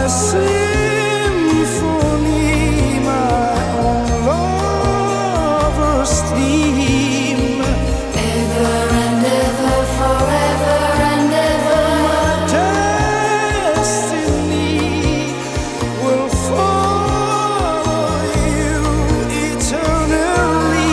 symphony, my own lover's theme. Ever and ever, forever and ever. Destiny will follow you eternally.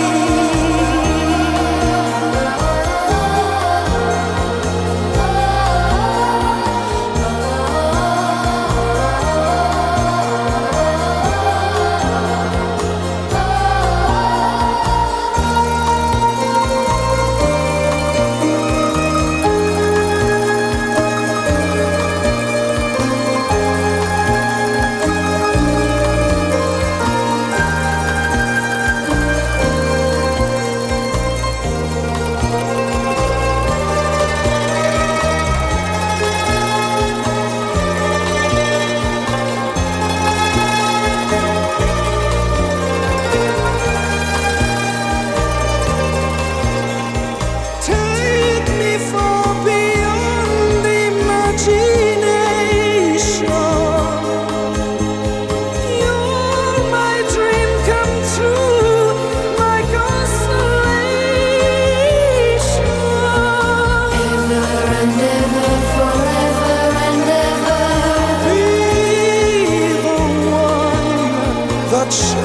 Take me far beyond imagination. You're my dream come true, my consolation. Ever and ever, forever and ever. Be the one that